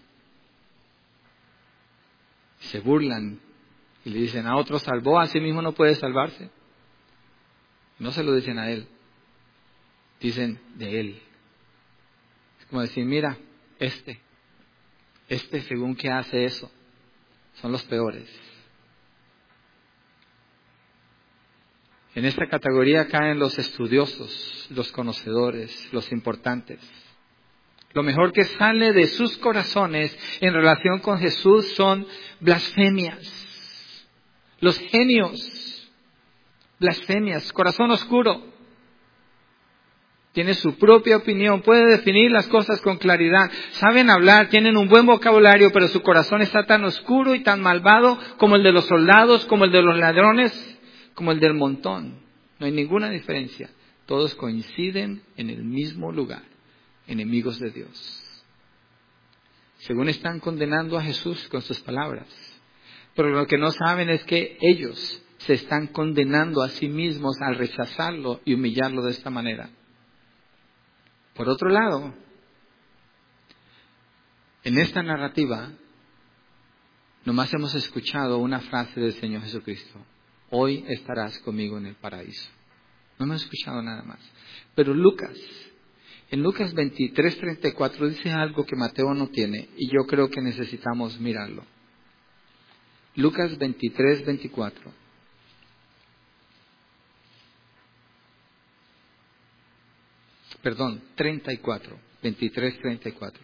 Se burlan. Y le dicen: a otro salvó, a sí mismo no puede salvarse. No se lo dicen a él. Dicen de él. Es como decir: mira, este según que hace eso, son los peores. En esta categoría caen los estudiosos, los conocedores, los importantes. Lo mejor que sale de sus corazones en relación con Jesús son blasfemias. Los genios, blasfemias, corazón oscuro. tiene su propia opinión, puede definir las cosas con claridad, saben hablar, tienen un buen vocabulario, pero su corazón está tan oscuro y tan malvado como el de los soldados, como el de los ladrones, como el del montón. No hay ninguna diferencia. Todos coinciden en el mismo lugar, enemigos de Dios. Según están condenando a Jesús con sus palabras. Pero lo que no saben es que ellos se están condenando a sí mismos al rechazarlo y humillarlo de esta manera. Por otro lado, en esta narrativa, nomás hemos escuchado una frase del Señor Jesucristo. Hoy estarás conmigo en el paraíso. No hemos escuchado nada más. Pero en Lucas 23:34 dice algo que Mateo no tiene y yo creo que necesitamos mirarlo. Lucas 23:24. Perdón, 34. 23:34.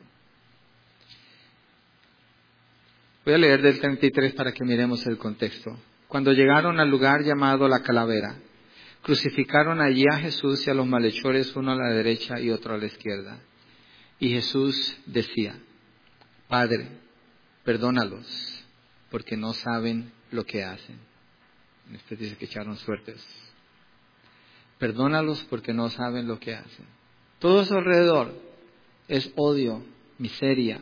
Voy a leer del 33 para que miremos el contexto. Cuando llegaron al lugar llamado la Calavera, crucificaron allí a Jesús y a los malhechores, uno a la derecha y otro a la izquierda. Y Jesús decía, Padre, perdónalos, porque no saben lo que hacen. Este dice que echaron suertes. Perdónalos porque no saben lo que hacen. Todo a su alrededor es odio, miseria,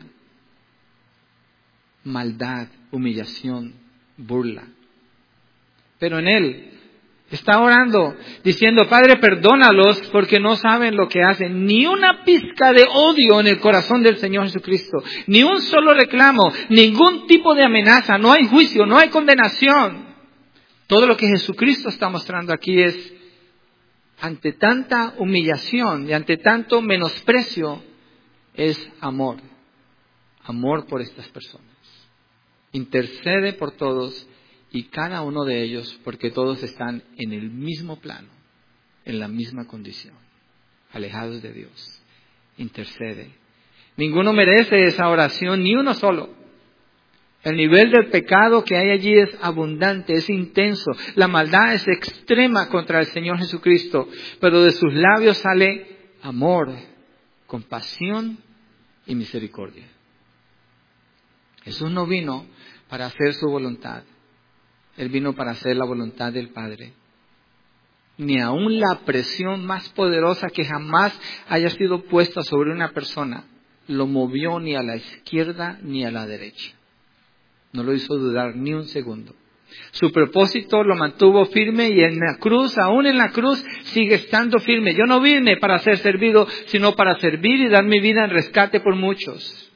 maldad, humillación, burla. Pero en Él está orando, diciendo, Padre, perdónalos porque no saben lo que hacen. Ni una pizca de odio en el corazón del Señor Jesucristo. Ni un solo reclamo, ningún tipo de amenaza. No hay juicio, no hay condenación. Todo lo que Jesucristo está mostrando aquí es, ante tanta humillación y ante tanto menosprecio, es amor. Amor por estas personas. Intercede por todos y cada uno de ellos, porque todos están en el mismo plano, en la misma condición, alejados de Dios. Intercede. Ninguno merece esa oración, ni uno solo. El nivel del pecado que hay allí es abundante, es intenso. La maldad es extrema contra el Señor Jesucristo, pero de sus labios sale amor, compasión y misericordia. Jesús no vino para hacer su voluntad. Él vino para hacer la voluntad del Padre. Ni aun la presión más poderosa que jamás haya sido puesta sobre una persona lo movió ni a la izquierda ni a la derecha. No lo hizo dudar ni un segundo. Su propósito lo mantuvo firme y en la cruz, aún en la cruz, sigue estando firme. Yo no vine para ser servido, sino para servir y dar mi vida en rescate por muchos.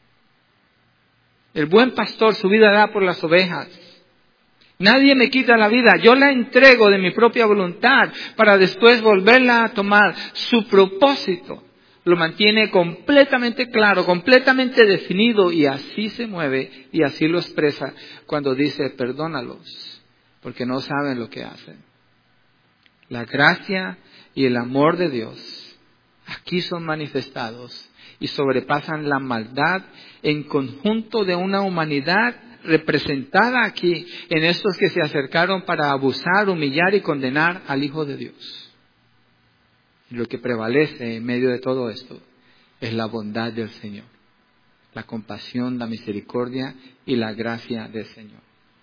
El buen pastor su vida da por las ovejas. Nadie me quita la vida, yo la entrego de mi propia voluntad para después volverla a tomar. Su propósito lo mantiene completamente claro, completamente definido y así se mueve y así lo expresa cuando dice perdónalos porque no saben lo que hacen. La gracia y el amor de Dios aquí son manifestados y sobrepasan la maldad en conjunto de una humanidad representada aquí en estos que se acercaron para abusar, humillar y condenar al Hijo de Dios. Y lo que prevalece en medio de todo esto es la bondad del Señor, la compasión, la misericordia y la gracia del Señor.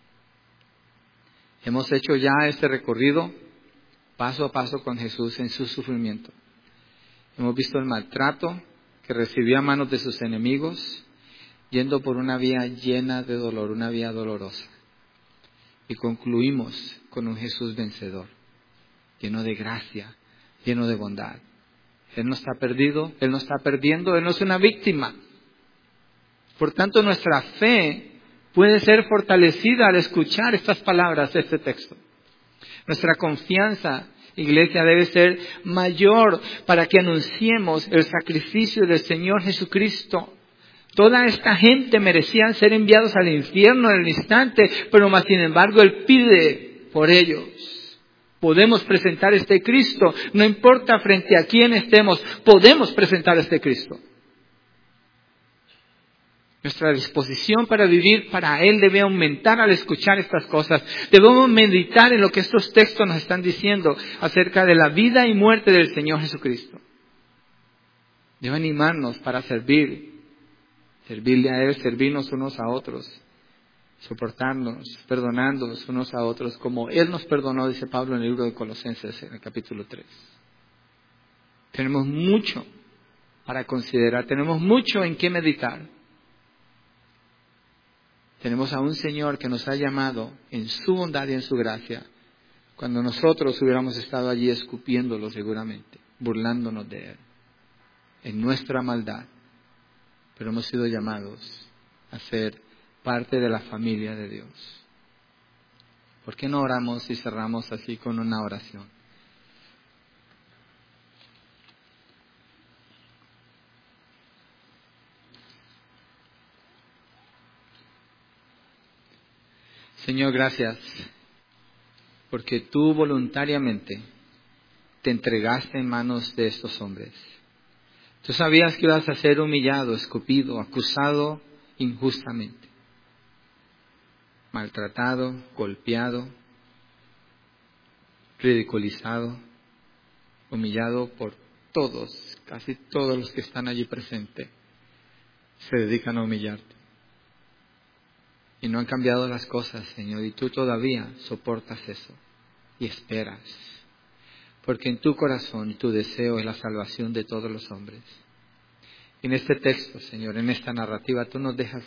Hemos hecho ya este recorrido paso a paso con Jesús en su sufrimiento. Hemos visto el maltrato que recibió a manos de sus enemigos, yendo por una vía llena de dolor, una vía dolorosa. Y concluimos con un Jesús vencedor, lleno de gracia, lleno de bondad. Él no está perdido, Él no está perdiendo, Él no es una víctima. Por tanto, nuestra fe puede ser fortalecida al escuchar estas palabras de este texto. Nuestra confianza, iglesia, debe ser mayor para que anunciemos el sacrificio del Señor Jesucristo. Toda esta gente merecían ser enviados al infierno en el instante, pero más sin embargo Él pide por ellos. Podemos presentar este Cristo, no importa frente a quién estemos, podemos presentar este Cristo. Nuestra disposición para vivir para Él debe aumentar al escuchar estas cosas. Debemos meditar en lo que estos textos nos están diciendo acerca de la vida y muerte del Señor Jesucristo. Debe animarnos para servirle a Él, servirnos unos a otros, soportarnos, perdonándonos unos a otros, como Él nos perdonó, dice Pablo en el libro de Colosenses, en el capítulo 3. Tenemos mucho para considerar, tenemos mucho en qué meditar. Tenemos a un Señor que nos ha llamado en su bondad y en su gracia, cuando nosotros hubiéramos estado allí escupiéndolo seguramente, burlándonos de Él, en nuestra maldad. Pero hemos sido llamados a ser parte de la familia de Dios. ¿Por qué no oramos y cerramos así con una oración? Señor, gracias, porque tú voluntariamente te entregaste en manos de estos hombres. Tú sabías que ibas a ser humillado, escupido, acusado injustamente, maltratado, golpeado, ridiculizado, humillado por todos, casi todos los que están allí presentes, se dedican a humillarte. Y no han cambiado las cosas, Señor, y tú todavía soportas eso y esperas. Porque en tu corazón tu deseo es la salvación de todos los hombres. En este texto, Señor, en esta narrativa, tú nos dejas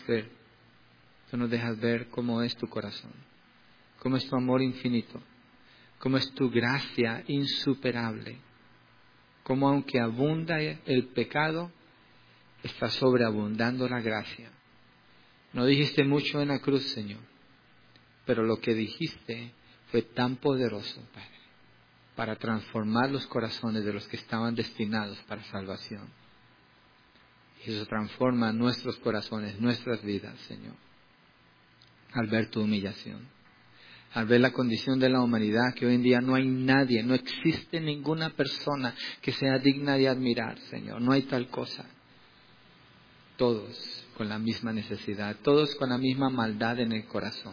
ver cómo es tu corazón, cómo es tu amor infinito, cómo es tu gracia insuperable, cómo aunque abunda el pecado, está sobreabundando la gracia. No dijiste mucho en la cruz, Señor, pero lo que dijiste fue tan poderoso, Padre, para transformar los corazones de los que estaban destinados para salvación. Y eso transforma nuestros corazones, nuestras vidas, Señor, al ver tu humillación, al ver la condición de la humanidad, que hoy en día no hay nadie, no existe ninguna persona que sea digna de admirar, Señor, no hay tal cosa. Todos con la misma necesidad, todos con la misma maldad en el corazón.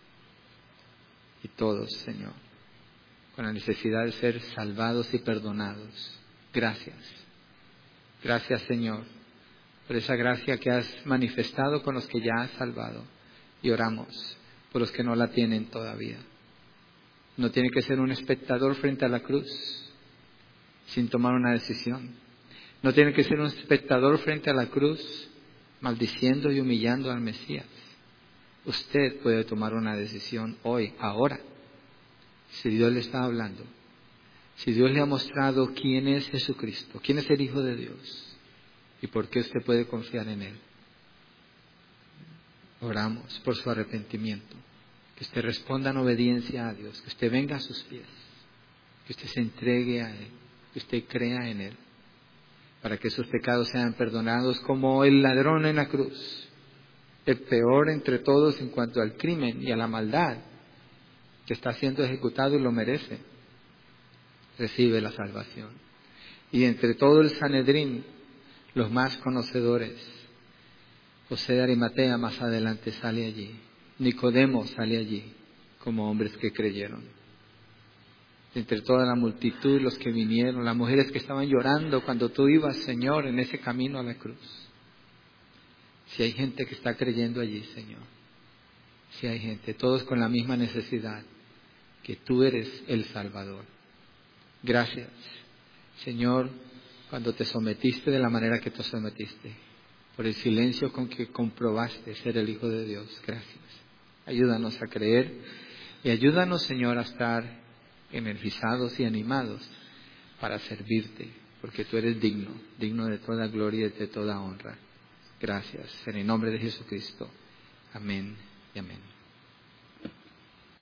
Y todos, Señor, con la necesidad de ser salvados y perdonados. Gracias. Gracias, Señor, por esa gracia que has manifestado con los que ya has salvado. Y oramos por los que no la tienen todavía. No tiene que ser un espectador frente a la cruz sin tomar una decisión. No tiene que ser un espectador frente a la cruz maldiciendo y humillando al Mesías. Usted puede tomar una decisión hoy, ahora, si Dios le está hablando, si Dios le ha mostrado quién es Jesucristo, quién es el Hijo de Dios y por qué usted puede confiar en Él. Oramos por su arrepentimiento, que usted responda en obediencia a Dios, que usted venga a sus pies, que usted se entregue a Él, que usted crea en Él, para que sus pecados sean perdonados como el ladrón en la cruz, el peor entre todos en cuanto al crimen y a la maldad, que está siendo ejecutado y lo merece, recibe la salvación. Y entre todo el Sanedrín, los más conocedores, José de Arimatea más adelante sale allí, Nicodemo sale allí, como hombres que creyeron. Entre toda la multitud, los que vinieron, las mujeres que estaban llorando cuando tú ibas, Señor, en ese camino a la cruz. Si hay gente que está creyendo allí, Señor, si hay gente, todos con la misma necesidad, que tú eres el Salvador. Gracias, Señor, cuando te sometiste de la manera que te sometiste, por el silencio con que comprobaste ser el Hijo de Dios. Gracias. Ayúdanos a creer y ayúdanos, Señor, a estar energizados y animados para servirte, porque tú eres digno de toda gloria y de toda honra. Gracias. En el nombre de Jesucristo. Amén y amén.